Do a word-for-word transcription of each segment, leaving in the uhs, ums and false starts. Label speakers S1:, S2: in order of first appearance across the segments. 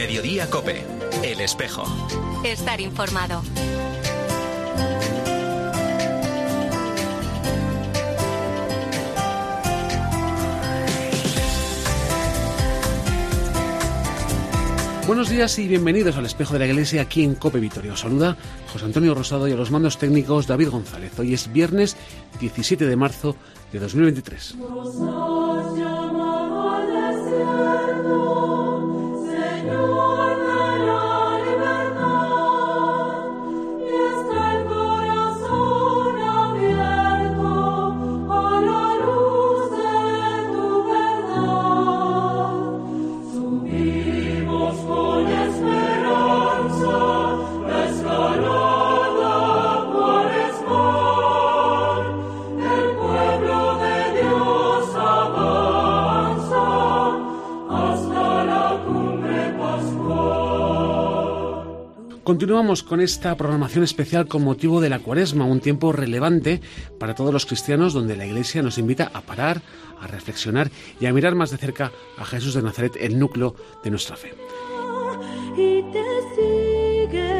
S1: Mediodía COPE. El Espejo.
S2: Estar informado.
S3: Buenos días y bienvenidos al Espejo de la Iglesia aquí en COPE Vitoria. Os saluda José Antonio Rosado y a los mandos técnicos David González. Hoy es viernes diecisiete de marzo de dos mil veintitrés. Continuamos con esta programación especial con motivo de la Cuaresma, un tiempo relevante para todos los cristianos donde la Iglesia nos invita a parar, a reflexionar y a mirar más de cerca a Jesús de Nazaret, el núcleo de nuestra fe.
S4: Y te sigue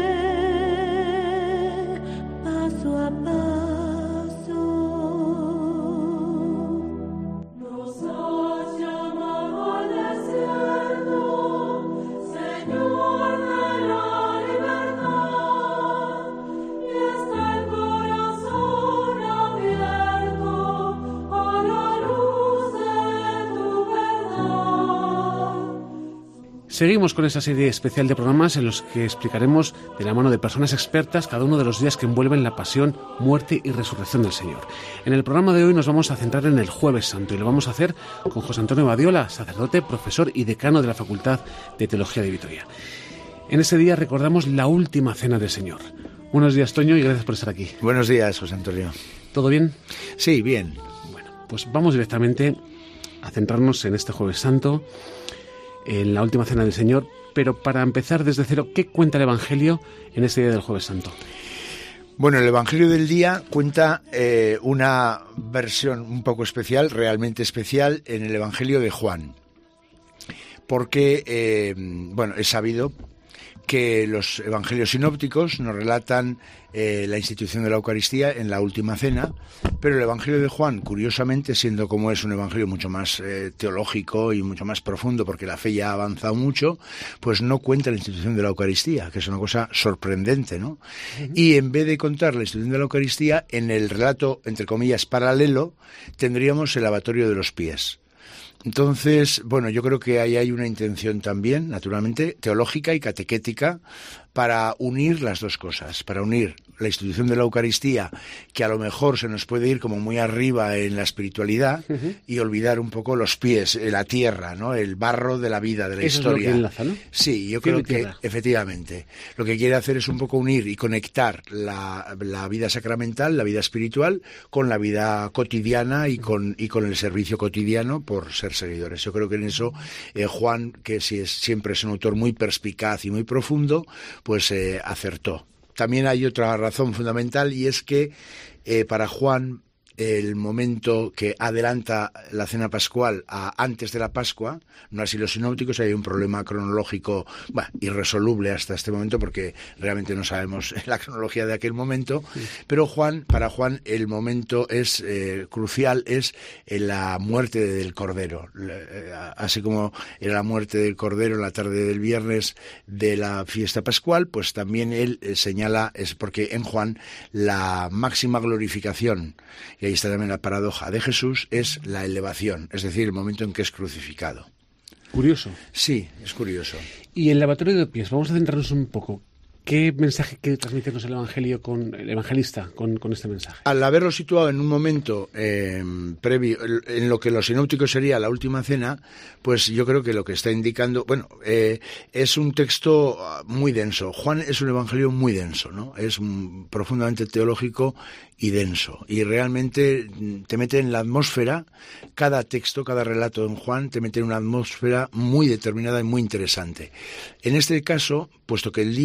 S4: paso a paso. Nos has llamado al desierto, Señor de la libertad, y está el corazón abierto a la luz de tu verdad.
S3: Seguimos con esta serie especial de programas en los que explicaremos de la mano de personas expertas cada uno de los días que envuelven la pasión, muerte y resurrección del Señor. En el programa de hoy nos vamos a centrar en el Jueves Santo y lo vamos a hacer con José Antonio Badiola, sacerdote, profesor y decano de la Facultad de Teología de Vitoria. En ese día recordamos la última cena del Señor. Buenos días, Toño, y gracias por estar aquí.
S5: Buenos días, José Antonio.
S3: ¿Todo bien?
S5: Sí, bien.
S3: Bueno, pues vamos directamente a centrarnos en este Jueves Santo, en la última cena del Señor, pero para empezar desde cero, ¿qué cuenta el Evangelio en este día del Jueves Santo?
S5: Bueno, el Evangelio del día cuenta eh, una versión un poco especial, realmente especial, en el Evangelio de Juan. Porque, eh, bueno, es sabido que los evangelios sinópticos nos relatan eh, la institución de la Eucaristía en la última cena, pero el Evangelio de Juan, curiosamente, siendo como es un evangelio mucho más eh, teológico y mucho más profundo, porque la fe ya ha avanzado mucho, pues no cuenta la institución de la Eucaristía, que es una cosa sorprendente, ¿no? Uh-huh. Y en vez de contar la institución de la Eucaristía, en el relato, entre comillas, paralelo, tendríamos el lavatorio de los pies. Entonces, bueno, yo creo que ahí hay una intención también, naturalmente, teológica y catequética, para unir las dos cosas, para unir la institución de la Eucaristía, que a lo mejor se nos puede ir como muy arriba en la espiritualidad, uh-huh, y olvidar un poco los pies, la tierra, ¿no? El barro de la vida, de la
S3: Eso
S5: historia.
S3: Es lo que enlaza, ¿no?
S5: Sí, yo
S3: Cielo
S5: creo que
S3: tierra.
S5: Efectivamente, lo que quiere hacer es un poco unir y conectar la, la vida sacramental, la vida espiritual, con la vida cotidiana y con, y con el servicio cotidiano por ser seguidores. Yo creo que en eso eh, Juan, que si es, siempre es un autor muy perspicaz y muy profundo, pues eh, acertó. También hay otra razón fundamental y es que eh, para Juan el momento que adelanta la cena pascual a antes de la Pascua, no así los sinópticos, hay un problema cronológico bueno, irresoluble hasta este momento porque realmente no sabemos la cronología de aquel momento, sí. Pero Juan, para Juan el momento es eh, crucial, es eh, la muerte del Cordero, eh, así como era la muerte del Cordero en la tarde del viernes de la fiesta pascual, pues también él eh, señala, es porque en Juan la máxima glorificación, y ahí está también la paradoja de Jesús, es la elevación, es decir, el momento en que es crucificado.
S3: Curioso.
S5: Sí, es curioso.
S3: Y el lavatorio de pies, vamos a centrarnos un poco. ¿Qué mensaje quiere transmitirnos el Evangelio con el evangelista con, con este mensaje?
S5: Al haberlo situado en un momento eh, previo, en lo que los sinópticos sería la última cena, pues yo creo que lo que está indicando, bueno, eh, es un texto muy denso. Juan es un evangelio muy denso, ¿no? Es un, profundamente teológico y denso. Y realmente te mete en la atmósfera, cada texto, cada relato en Juan te mete en una atmósfera muy determinada y muy interesante. En este caso, puesto que el día es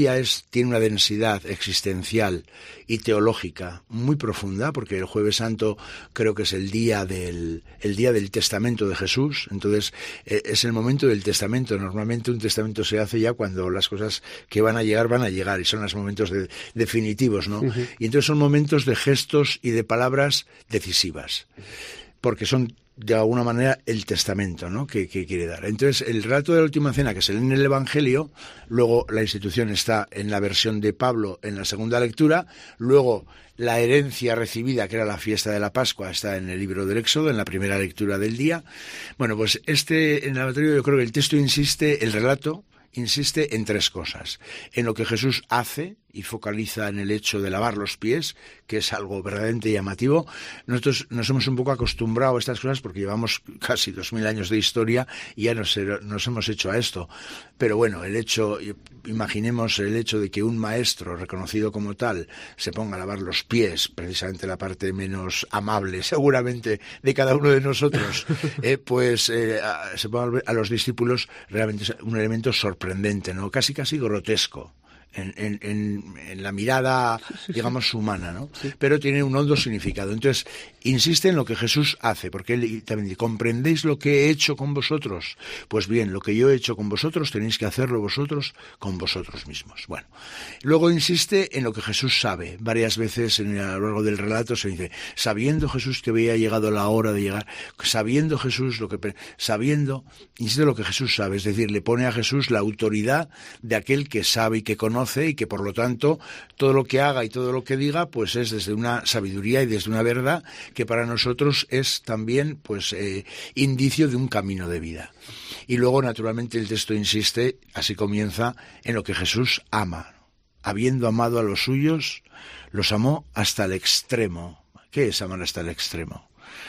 S5: tiene una densidad existencial y teológica muy profunda, porque el Jueves Santo creo que es el día del, el día del testamento de Jesús, entonces eh, es el momento del testamento. Normalmente un testamento se hace ya cuando las cosas que van a llegar van a llegar y son los momentos de, definitivos, ¿no? Uh-huh. Y entonces son momentos de gestos y de palabras decisivas, porque son de alguna manera el testamento, ¿no?, que, que quiere dar. Entonces, el relato de la última cena que se lee en el Evangelio, luego la institución está en la versión de Pablo en la segunda lectura, luego la herencia recibida, que era la fiesta de la Pascua, está en el libro del Éxodo, en la primera lectura del día. Bueno, pues este, en el Evangelio yo creo que el texto insiste, el relato insiste en tres cosas: en lo que Jesús hace, y focaliza en el hecho de lavar los pies, que es algo verdaderamente llamativo. Nosotros nos hemos un poco acostumbrado a estas cosas porque llevamos casi dos mil años de historia y ya nos, nos hemos hecho a esto. Pero bueno, el hecho, imaginemos el hecho de que un maestro reconocido como tal se ponga a lavar los pies, precisamente la parte menos amable seguramente de cada uno de nosotros, eh, pues eh, a, se ponga a los discípulos, realmente es un elemento sorprendente, ¿no? Casi casi grotesco. En, en, en, en la mirada, sí, sí, digamos, humana, ¿no? Sí. Pero tiene un hondo significado. Entonces, insiste en lo que Jesús hace, porque él también dice: ¿comprendéis lo que he hecho con vosotros? Pues bien, lo que yo he hecho con vosotros tenéis que hacerlo vosotros con vosotros mismos. Bueno, luego insiste en lo que Jesús sabe. Varias veces en, a lo largo del relato se dice: sabiendo Jesús que había llegado la hora de llegar, sabiendo Jesús lo que... Sabiendo, insiste en lo que Jesús sabe, es decir, le pone a Jesús la autoridad de aquel que sabe y que conoce, y que por lo tanto todo lo que haga y todo lo que diga pues es desde una sabiduría y desde una verdad que para nosotros es también pues eh, indicio de un camino de vida. Y luego naturalmente el texto insiste, así comienza, en lo que Jesús ama. Habiendo amado a los suyos, los amó hasta el extremo. ¿Qué es amar hasta el extremo?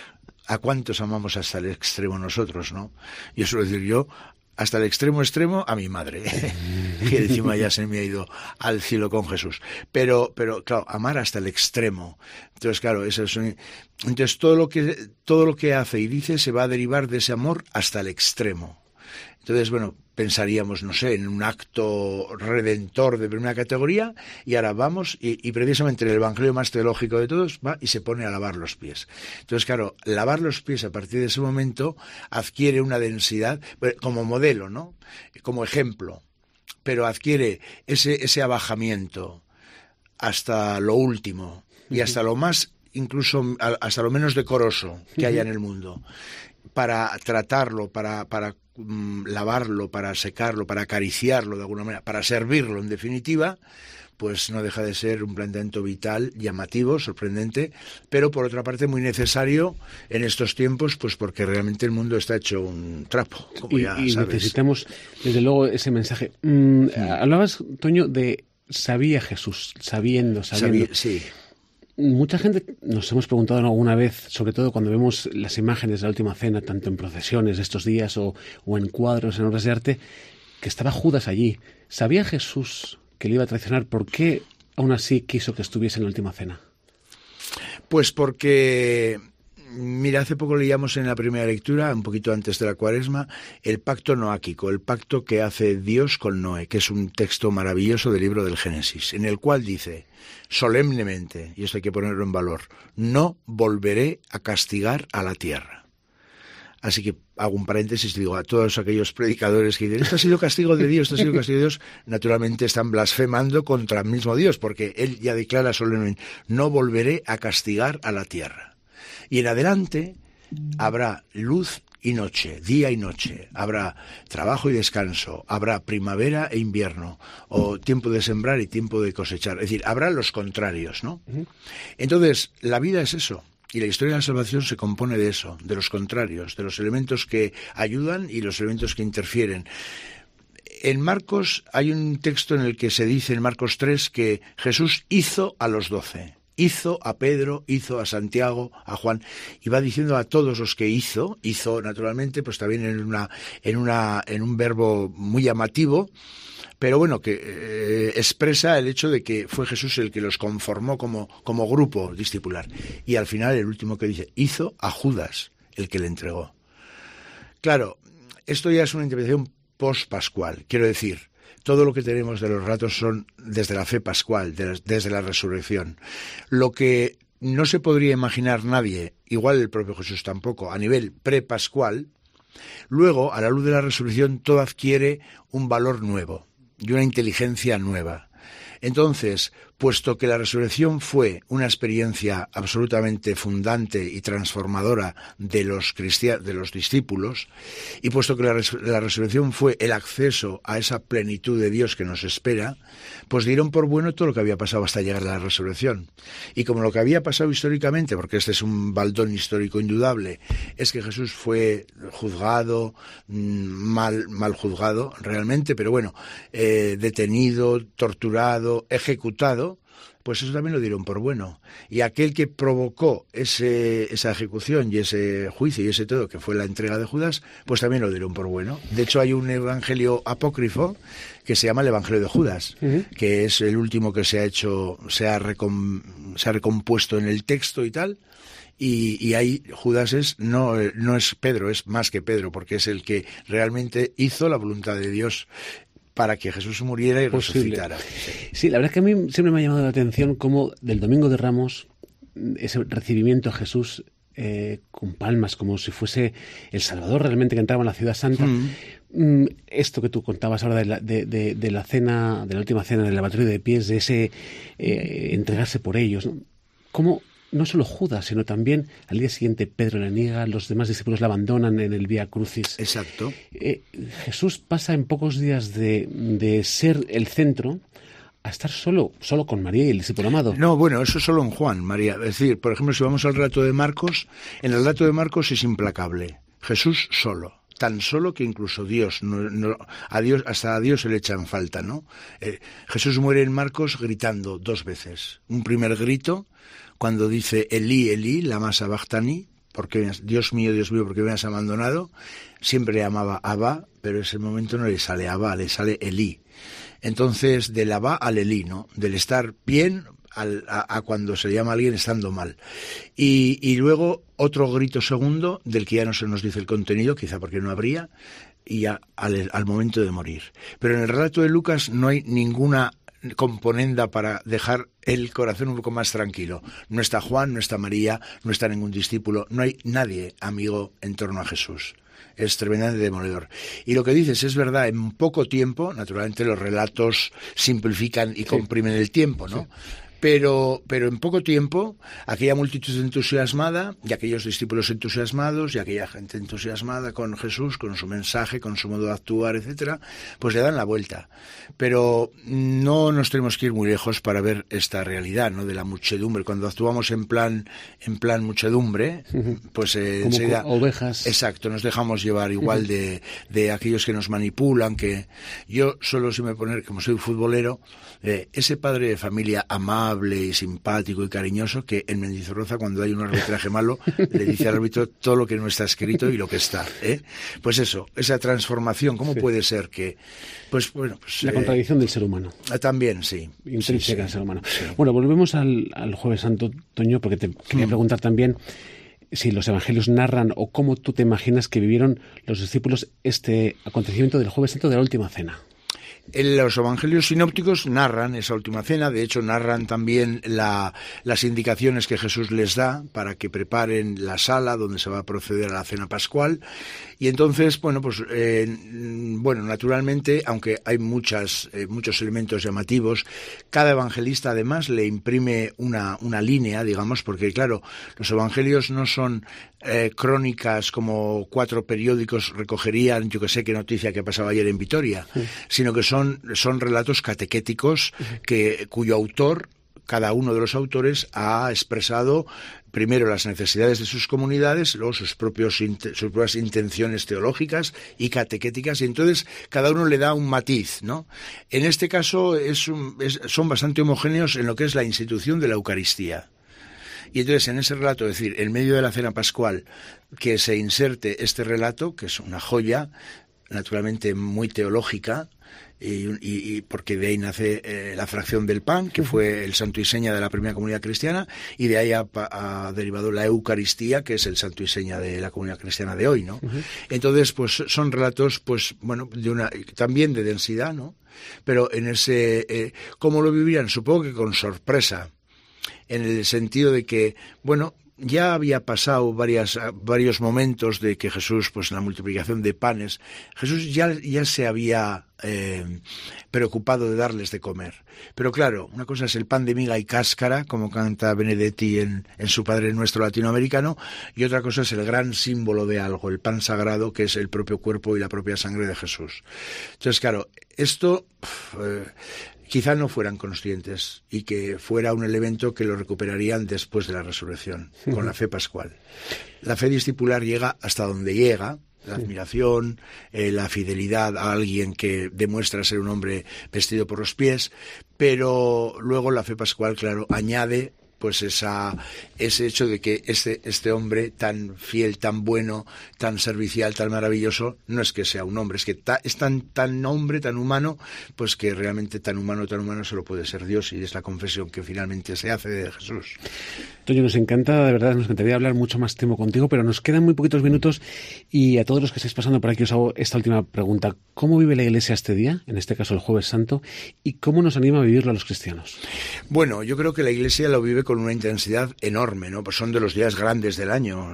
S5: ¿A cuántos amamos hasta el extremo nosotros, no? Yo suelo decir yo, hasta el extremo extremo a mi madre, que encima ya se me ha ido al cielo con Jesús. Pero, pero claro, amar hasta el extremo. Entonces, claro, eso es un... Entonces todo lo que todo lo que hace y dice se va a derivar de ese amor hasta el extremo. Entonces, bueno, pensaríamos, no sé, en un acto redentor de primera categoría, y ahora vamos, y, y precisamente el evangelio más teológico de todos va y se pone a lavar los pies. Entonces, claro, lavar los pies a partir de ese momento adquiere una densidad, como modelo, ¿no?, como ejemplo, pero adquiere ese, ese abajamiento hasta lo último, y hasta lo más, incluso hasta lo menos decoroso que haya en el mundo, para tratarlo, para... para lavarlo, para secarlo, para acariciarlo de alguna manera, para servirlo en definitiva, pues no deja de ser un planteamiento vital, llamativo, sorprendente, pero por otra parte muy necesario en estos tiempos, pues porque realmente el mundo está hecho un trapo, como
S3: y,
S5: ya
S3: y
S5: sabes.
S3: Necesitamos desde luego ese mensaje. Mm, sí. Hablabas, Toño, de sabía Jesús, sabiendo, sabiendo.
S5: Sabía, sí.
S3: Mucha gente nos hemos preguntado alguna vez, sobre todo cuando vemos las imágenes de la última cena, tanto en procesiones de estos días o, o en cuadros, en obras de arte, que estaba Judas allí. ¿Sabía Jesús que le iba a traicionar? ¿Por qué aún así quiso que estuviese en la última cena?
S5: Pues porque... Mira, hace poco leíamos en la primera lectura, un poquito antes de la Cuaresma, el pacto noáquico, el pacto que hace Dios con Noé, que es un texto maravilloso del libro del Génesis, en el cual dice solemnemente, y esto hay que ponerlo en valor: no volveré a castigar a la tierra. Así que hago un paréntesis y digo a todos aquellos predicadores que dicen esto ha sido castigo de Dios, esto ha sido castigo de Dios, naturalmente están blasfemando contra el mismo Dios, porque él ya declara solemnemente: no volveré a castigar a la tierra. Y en adelante habrá luz y noche, día y noche, habrá trabajo y descanso, habrá primavera e invierno, o tiempo de sembrar y tiempo de cosechar. Es decir, habrá los contrarios, ¿no? Entonces, la vida es eso. Y la historia de la salvación se compone de eso, de los contrarios, de los elementos que ayudan y los elementos que interfieren. En Marcos hay un texto en el que se dice, en Marcos tres, que Jesús hizo a los doce. Hizo a Pedro, hizo a Santiago, a Juan, y va diciendo a todos los que hizo, hizo naturalmente, pues también en una, en una, en un verbo muy llamativo, pero bueno, que eh, expresa el hecho de que fue Jesús el que los conformó como, como grupo discipular. Y al final el último que dice, hizo a Judas, el que le entregó. Claro, esto ya es una interpretación post-pascual, quiero decir, todo lo que tenemos de los relatos son desde la fe pascual, de, desde la resurrección. Lo que no se podría imaginar nadie, igual el propio Jesús tampoco, a nivel prepascual, luego, a la luz de la resurrección, todo adquiere un valor nuevo y una inteligencia nueva. Entonces, puesto que la resurrección fue una experiencia absolutamente fundante y transformadora de los cristianos, de los discípulos, y puesto que la, res la resurrección fue el acceso a esa plenitud de Dios que nos espera, pues dieron por bueno todo lo que había pasado hasta llegar a la resurrección. Y como lo que había pasado históricamente, porque este es un baldón histórico indudable, es que Jesús fue juzgado, mal, mal juzgado realmente, pero bueno, eh, detenido, torturado, ejecutado, pues eso también lo dieron por bueno. Y aquel que provocó ese, esa ejecución y ese juicio y ese todo, que fue la entrega de Judas, pues también lo dieron por bueno. De hecho, hay un evangelio apócrifo que se llama el Evangelio de Judas, uh-huh. que es el último que se ha hecho, se ha, recom, se ha recompuesto en el texto y tal. Y, y ahí Judas es, no, no es Pedro, es más que Pedro, porque es el que realmente hizo la voluntad de Dios para que Jesús muriera y
S3: Posible.
S5: resucitara.
S3: Sí, la verdad es que a mí siempre me ha llamado la atención cómo del Domingo de Ramos, ese recibimiento a Jesús eh, con palmas, como si fuese el Salvador realmente que entraba en la ciudad santa. Mm. Esto que tú contabas ahora de la, de, de, de la cena, de la última cena del lavatorio de pies, de ese eh, entregarse por ellos, ¿no? ¿Cómo no solo Judas, sino también al día siguiente Pedro le niega, los demás discípulos la abandonan en el Vía Crucis?
S5: Exacto.
S3: Eh, Jesús pasa en pocos días de, de ser el centro a estar solo, solo con María y el discípulo amado.
S5: No, bueno, eso es solo en Juan, María. Es decir, por ejemplo, si vamos al relato de Marcos, en el relato de Marcos es implacable. Jesús solo. Tan solo que incluso Dios, no, no, a Dios, hasta a Dios se le echan falta, ¿no? Eh, Jesús muere en Marcos gritando dos veces. Un primer grito, cuando dice Elí, Elí, lama sabachthani, porque Dios mío, Dios mío, porque me has abandonado. Siempre le llamaba Abba, pero en ese momento no le sale Abba, le sale Elí. Entonces, del Abba al Elí, ¿no? Del estar bien al, a, a cuando se llama a alguien estando mal. Y, y luego otro grito segundo, del que ya no se nos dice el contenido, quizá porque no habría, y a, al, al momento de morir. Pero en el relato de Lucas no hay ninguna componenda para dejar el corazón un poco más tranquilo. No está Juan, no está María, no está ningún discípulo, no hay nadie amigo en torno a Jesús. Es tremendamente demoledor. Y lo que dices es verdad, en poco tiempo, naturalmente los relatos simplifican y comprimen el tiempo, ¿no? Sí. Pero, pero en poco tiempo, aquella multitud entusiasmada, y aquellos discípulos entusiasmados, y aquella gente entusiasmada con Jesús, con su mensaje, con su modo de actuar, etcétera, pues le dan la vuelta. Pero no nos tenemos que ir muy lejos para ver esta realidad, ¿no? De la muchedumbre. Cuando actuamos en plan, en plan muchedumbre, uh-huh. pues eh,
S3: como
S5: enseguida,
S3: ovejas.
S5: Exacto, nos dejamos llevar igual uh-huh. de, de aquellos que nos manipulan, que yo solo si me poner, como soy futbolero, eh, ese padre de familia amable y simpático y cariñoso que en Mendizorroza, cuando hay un arbitraje malo, le dice al árbitro todo lo que no está escrito y lo que está, ¿eh? Pues eso, esa transformación, ¿cómo sí. puede ser que...? Pues bueno, pues,
S3: la eh, contradicción del ser humano.
S5: También, sí.
S3: Intrínseca
S5: sí, sí.
S3: del ser humano.
S5: Sí.
S3: Bueno, volvemos al, al Jueves Santo, Toño, porque te quería mm. preguntar también si los evangelios narran o cómo tú te imaginas que vivieron los discípulos este acontecimiento del Jueves Santo de la Última Cena.
S5: En los evangelios sinópticos narran esa última cena, de hecho narran también la, las indicaciones que Jesús les da para que preparen la sala donde se va a proceder a la cena pascual. Y entonces, bueno, pues, eh, bueno, naturalmente, aunque hay muchas, eh, muchos elementos llamativos, cada evangelista además le imprime una, una línea, digamos, porque claro, los evangelios no son eh, crónicas como cuatro periódicos recogerían, yo que sé qué noticia que pasaba ayer en Vitoria, sí. sino que son, son relatos catequéticos que, cuyo autor, cada uno de los autores ha expresado primero las necesidades de sus comunidades, luego sus, propios, sus propias intenciones teológicas y catequéticas, y entonces cada uno le da un matiz, ¿no? En este caso es un, es, son bastante homogéneos en lo que es la institución de la Eucaristía. Y entonces en ese relato, es decir, en medio de la cena pascual, que se inserte este relato, que es una joya, naturalmente muy teológica, y, y, y porque de ahí nace eh, la fracción del pan, que fue el santo y seña de la primera comunidad cristiana, y de ahí ha, ha derivado la Eucaristía, que es el santo y seña de la comunidad cristiana de hoy, ¿no? Uh-huh. Entonces, pues son relatos, pues bueno, de una también de densidad, ¿no? Pero en ese, eh, ¿cómo lo vivían? Supongo que con sorpresa, en el sentido de que, bueno, ya había pasado varias, varios momentos de que Jesús, pues en la multiplicación de panes, Jesús ya, ya se había eh, preocupado de darles de comer. Pero claro, una cosa es el pan de miga y cáscara, como canta Benedetti en, en su Padre Nuestro latinoamericano, y otra cosa es el gran símbolo de algo, el pan sagrado, que es el propio cuerpo y la propia sangre de Jesús. Entonces, claro, esto... Eh, quizá no fueran conscientes y que fuera un elemento que lo recuperarían después de la resurrección, uh-huh. con la fe pascual. La fe discipular llega hasta donde llega, la admiración, eh, la fidelidad a alguien que demuestra ser un hombre vestido por los pies, pero luego la fe pascual, claro, añade pues esa, ese hecho de que este, este hombre tan fiel, tan bueno, tan servicial, tan maravilloso, no es que sea un hombre, es que ta, es tan, tan hombre, tan humano, pues que realmente tan humano, tan humano solo puede ser Dios, y es la confesión que finalmente se hace de Jesús.
S3: Toño, nos encanta, de verdad, nos encantaría hablar mucho más tiempo contigo, pero nos quedan muy poquitos minutos, y a todos los que estáis pasando por aquí os hago esta última pregunta. ¿Cómo vive la Iglesia este día, en este caso el Jueves Santo, y cómo nos anima a vivirlo a los cristianos?
S5: Bueno, yo creo que la Iglesia lo vive con una intensidad enorme, ¿no? Pues son de los días grandes del año.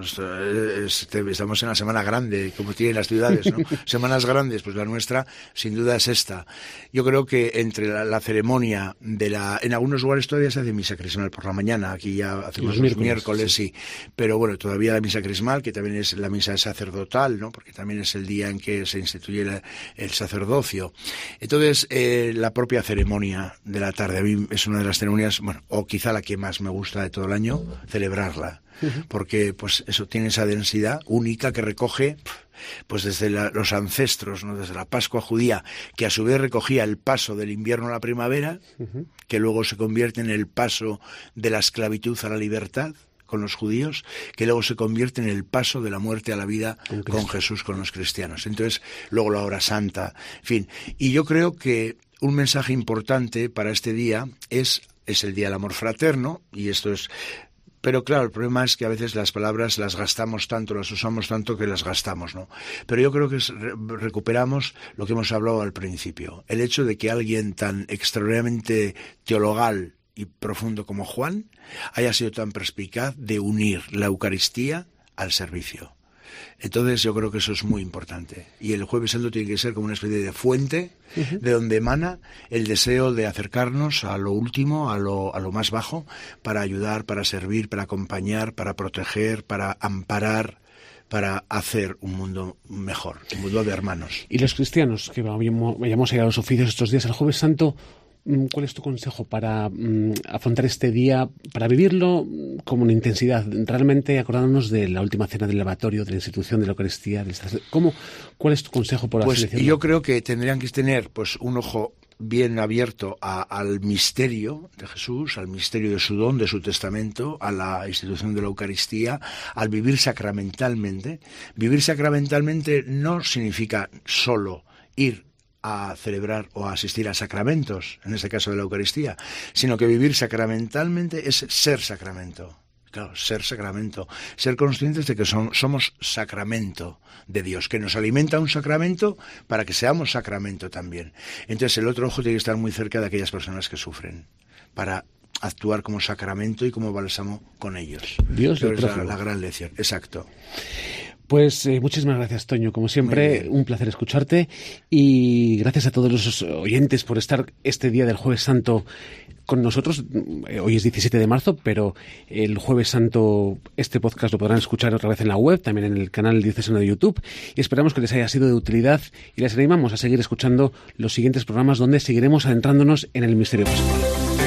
S5: Estamos en la semana grande, como tienen las ciudades, ¿no? Semanas grandes, pues la nuestra sin duda es esta. Yo creo que entre la, la ceremonia de la... En algunos lugares todavía se hace misa crismal por la mañana, aquí ya hacemos los, los miércoles, sí. sí. Pero bueno, todavía la misa crismal, que también es la misa sacerdotal, ¿no? Porque también es el día en que se instituye la, el sacerdocio. Entonces, eh, la propia ceremonia de la tarde, a mí es una de las ceremonias, bueno, o quizá la que más me gusta de todo el año, celebrarla, porque pues eso tiene esa densidad única que recoge pues desde la, los ancestros, ¿no? Desde la Pascua judía, que a su vez recogía el paso del invierno a la primavera, uh-huh. que luego se convierte en el paso de la esclavitud a la libertad con los judíos, que luego se convierte en el paso de la muerte a la vida con, con Jesús, con los cristianos. Entonces, luego la hora santa, en fin. Y yo creo que un mensaje importante para este día es es el Día del Amor Fraterno, y esto es... Pero claro, el problema es que a veces las palabras las gastamos tanto, las usamos tanto que las gastamos, ¿no? Pero yo creo que es, re, recuperamos lo que hemos hablado al principio, el hecho de que alguien tan extraordinariamente teologal y profundo como Juan haya sido tan perspicaz de unir la Eucaristía al servicio. Entonces yo creo que eso es muy importante. Y el Jueves Santo tiene que ser como una especie de fuente uh-huh. de donde emana el deseo de acercarnos a lo último, a lo, a lo más bajo, para ayudar, para servir, para acompañar, para proteger, para amparar, para hacer un mundo mejor, un mundo de hermanos.
S3: Y los cristianos que vayamos a ir a los oficios estos días, el Jueves Santo, ¿cuál es tu consejo para um, afrontar este día, para vivirlo con una intensidad, realmente acordándonos de la última cena del lavatorio, de la institución de la Eucaristía? Del... ¿Cómo, ¿Cuál es tu consejo por
S5: Pues
S3: así
S5: yo creo que tendrían que tener pues un ojo bien abierto a, al misterio de Jesús, al misterio de su don, de su testamento, a la institución de la Eucaristía, al vivir sacramentalmente. Vivir sacramentalmente no significa solo ir a celebrar o a asistir a sacramentos, en este caso de la Eucaristía, sino que vivir sacramentalmente es ser sacramento. Claro, ser sacramento, ser conscientes de que son, somos sacramento de Dios, que nos alimenta un sacramento para que seamos sacramento también. Entonces el otro ojo tiene que estar muy cerca de aquellas personas que sufren, para actuar como sacramento y como bálsamo con ellos.
S3: Dios,
S5: es la, la gran lección, exacto.
S3: Pues eh, muchísimas gracias, Toño. Como siempre, un placer escucharte, y gracias a todos los oyentes por estar este día del Jueves Santo con nosotros. Hoy es diecisiete de marzo, pero el Jueves Santo este podcast lo podrán escuchar otra vez en la web, también en el canal diocesano de YouTube, y esperamos que les haya sido de utilidad, y les animamos a seguir escuchando los siguientes programas donde seguiremos adentrándonos en el misterio pascual.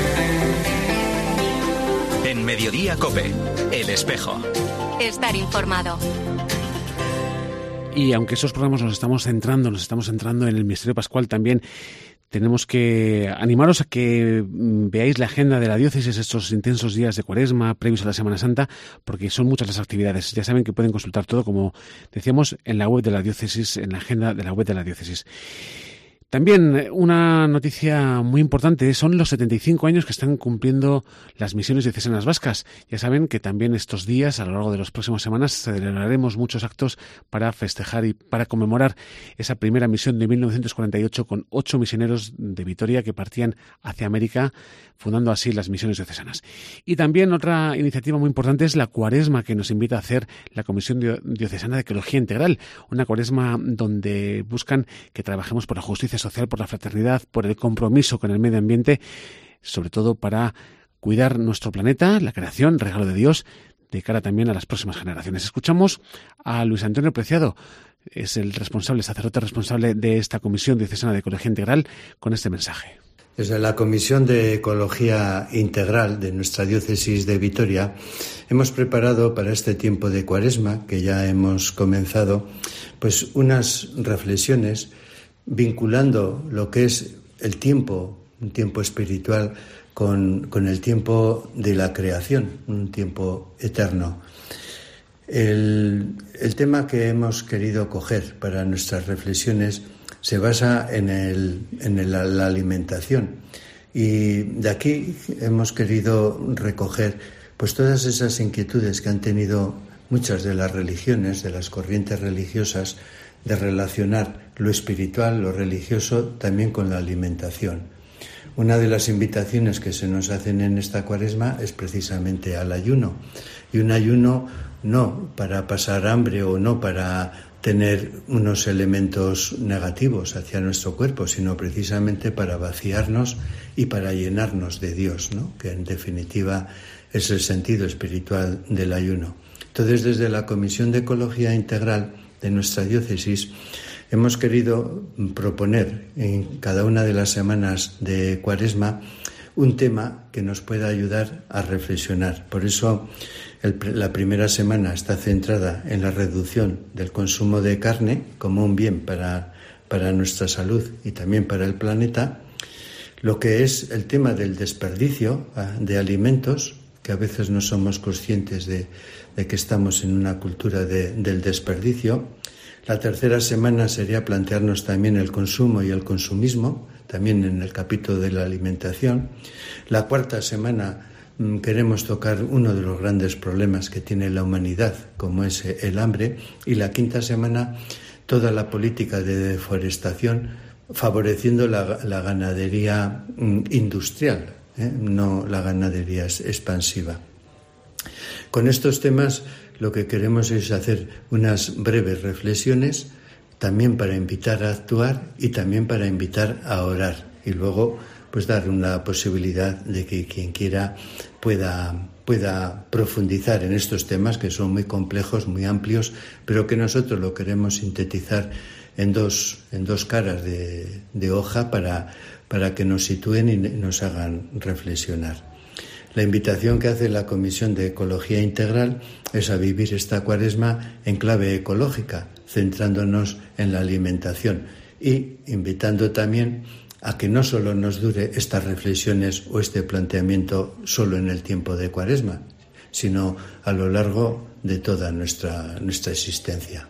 S1: En Mediodía COPE, El Espejo.
S2: Estar informado.
S3: Y aunque esos programas nos estamos centrando, nos estamos centrando en el misterio pascual, también tenemos que animaros a que veáis la agenda de la diócesis estos intensos días de Cuaresma previos a la Semana Santa, porque son muchas las actividades. Ya saben que pueden consultar todo, como decíamos, en la web de la diócesis, en la agenda de la web de la diócesis. También una noticia muy importante son los setenta y cinco años que están cumpliendo las misiones diocesanas vascas. Ya saben que también estos días, a lo largo de las próximas semanas, celebraremos muchos actos para festejar y para conmemorar esa primera misión de mil novecientos cuarenta y ocho con ocho misioneros de Vitoria que partían hacia América, fundando así las misiones diocesanas. Y también otra iniciativa muy importante es la Cuaresma que nos invita a hacer la Comisión Diocesana de Ecología Integral, una Cuaresma donde buscan que trabajemos por la justicia social, por la fraternidad, por el compromiso con el medio ambiente, sobre todo para cuidar nuestro planeta, la creación, regalo de Dios, de cara también a las próximas generaciones. Escuchamos a Luis Antonio Preciado, es el responsable, sacerdote responsable de esta Comisión Diocesana de Ecología Integral, con este mensaje.
S6: Desde la Comisión de Ecología Integral de nuestra diócesis de Vitoria hemos preparado para este tiempo de Cuaresma, que ya hemos comenzado, pues unas reflexiones vinculando lo que es el tiempo, un tiempo espiritual, con, con el tiempo de la creación, un tiempo eterno. El, el tema que hemos querido coger para nuestras reflexiones se basa en, el, en el, la alimentación, y de aquí hemos querido recoger pues todas esas inquietudes que han tenido muchas de las religiones, de las corrientes religiosas, de relacionar lo espiritual, lo religioso, también con la alimentación. Una de las invitaciones que se nos hacen en esta Cuaresma es precisamente al ayuno, y un ayuno no para pasar hambre o no para tener unos elementos negativos hacia nuestro cuerpo, sino precisamente para vaciarnos y para llenarnos de Dios, ¿no? Que en definitiva es el sentido espiritual del ayuno. Entonces, desde la Comisión de Ecología Integral de nuestra diócesis hemos querido proponer en cada una de las semanas de Cuaresma un tema que nos pueda ayudar a reflexionar. Por eso el, la primera semana está centrada en la reducción del consumo de carne como un bien para, para nuestra salud y también para el planeta. Lo que es el tema del desperdicio de alimentos, que a veces no somos conscientes de, de que estamos en una cultura de, del desperdicio. La tercera semana sería plantearnos también el consumo y el consumismo, también en el capítulo de la alimentación. La cuarta semana mmm, queremos tocar uno de los grandes problemas que tiene la humanidad, como es el hambre. Y la quinta semana, toda la política de deforestación, favoreciendo la, la ganadería mmm, industrial, ¿eh? no la ganadería expansiva. Con estos temas lo que queremos es hacer unas breves reflexiones, también para invitar a actuar y también para invitar a orar, y luego pues dar una posibilidad de que quien quiera pueda, pueda profundizar en estos temas que son muy complejos, muy amplios, pero que nosotros lo queremos sintetizar en dos, en dos caras de, de hoja para, para que nos sitúen y nos hagan reflexionar. La invitación que hace la Comisión de Ecología Integral es a vivir esta Cuaresma en clave ecológica, centrándonos en la alimentación y invitando también a que no solo nos dure estas reflexiones o este planteamiento solo en el tiempo de Cuaresma, sino a lo largo de toda nuestra, nuestra existencia.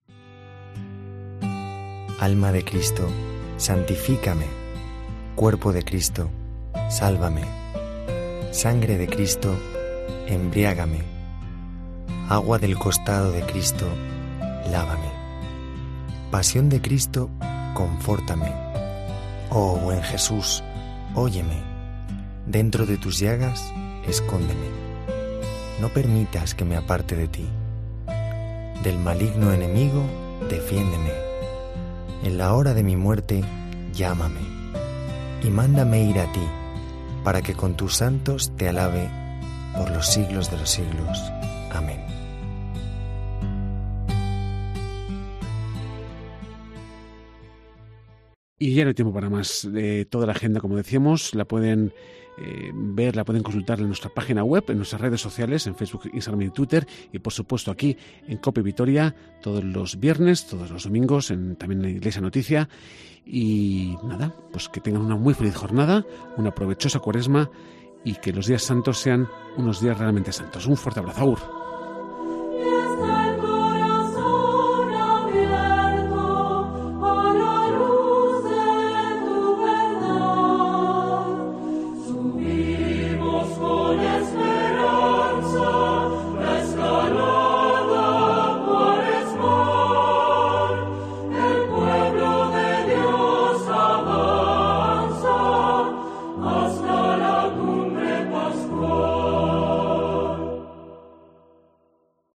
S7: Alma de Cristo, santifícame. Cuerpo de Cristo, sálvame. Sangre de Cristo, embriágame. Agua del costado de Cristo, lávame. Pasión de Cristo, confórtame. Oh buen Jesús, óyeme. Dentro de tus llagas, escóndeme. No permitas que me aparte de ti. Del maligno enemigo, defiéndeme. En la hora de mi muerte, llámame. Y mándame ir a ti, para que con tus santos te alabe por los siglos de los siglos. Amén.
S3: Y ya no hay tiempo para más. Eh, toda la agenda, como decíamos, la pueden eh, ver, la pueden consultar en nuestra página web, en nuestras redes sociales, en Facebook, Instagram y Twitter, y por supuesto aquí en COPE Vitoria, todos los viernes, todos los domingos, en, también en Iglesia Noticia. Y nada, pues que tengan una muy feliz jornada, una provechosa cuaresma y que los días santos sean unos días realmente santos. Un fuerte abrazo. Agur.